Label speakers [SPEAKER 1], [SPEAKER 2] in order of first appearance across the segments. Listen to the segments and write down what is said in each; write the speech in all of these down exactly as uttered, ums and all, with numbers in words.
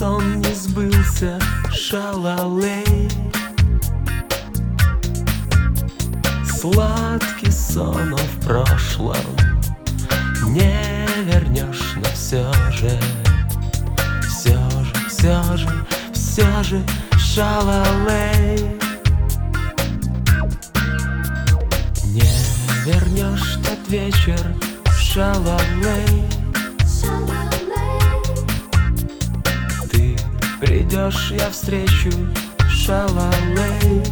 [SPEAKER 1] сон не сбылся, шалалей. Сладкий сон он в прошлом не вернешь, но все же, все же, все же, все же шалалей. Не вернешь тот вечер, шалалей. Ты придешь, я встречу, шалалей.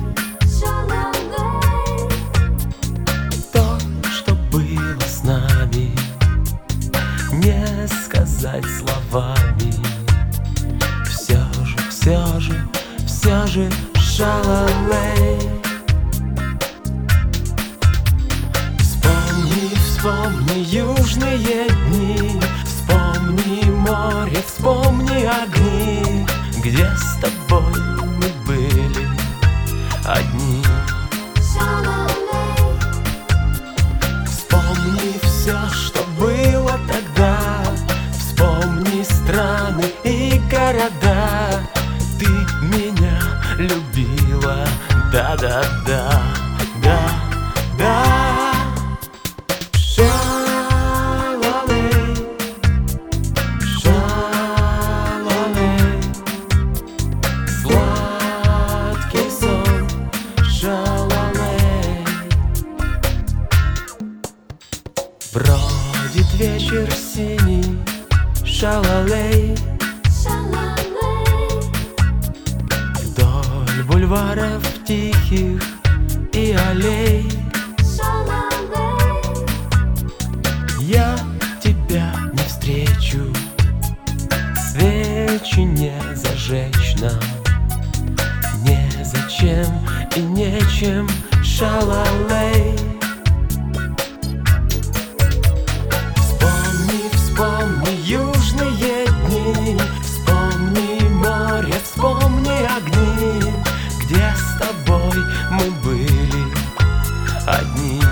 [SPEAKER 1] То, что было с нами, не сказать словами. Все же, все же, все же шалалей. Вспомни, вспомни южные дни, вспомни море, вспомни огни, где с тобой мы были одни. Вспомни все, что было тогда, вспомни страны и города. Ты меня любила, да-да-да, да-да. Шалалей, шалалей, сладкий сон, шалалей. Бродит вечер синий, шалалей. Вдоль бульваров тихих и аллей. Я тебя не встречу, свечи не зажечь нам, незачем и нечем, шалалей. Вспомни, вспомни южные дни, вспомни море, вспомни огни, где с тобой мы были одни.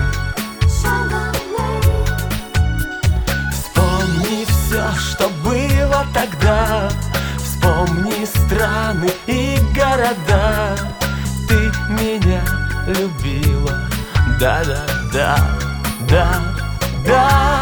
[SPEAKER 1] Вспомни все, что было тогда, вспомни страны и города. Ты меня любила, да-да-да, да-да.